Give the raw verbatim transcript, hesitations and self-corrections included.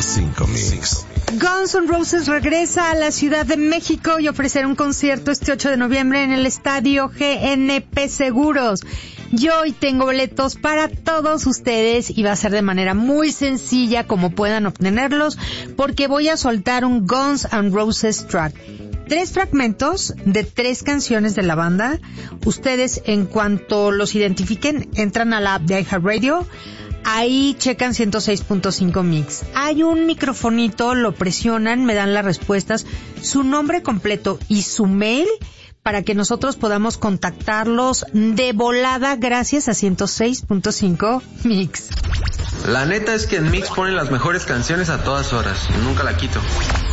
cinco Mix. Guns N' Roses regresa a la Ciudad de México y ofrecerá un concierto este ocho de noviembre en el Estadio G N P Seguros. Yo hoy tengo boletos para todos ustedes y va a ser de manera muy sencilla como puedan obtenerlos, porque voy a soltar un Guns N' Roses track. Tres fragmentos de tres canciones de la banda. Ustedes, en cuanto los identifiquen, entran a la app de iHeartRadio. Ahí checan ciento seis punto cinco Mix. Hay un microfonito, lo presionan, me dan las respuestas, su nombre completo y su mail para que nosotros podamos contactarlos de volada gracias a ciento seis punto cinco Mix. La neta es que en Mix ponen las mejores canciones a todas horas. Nunca la quito.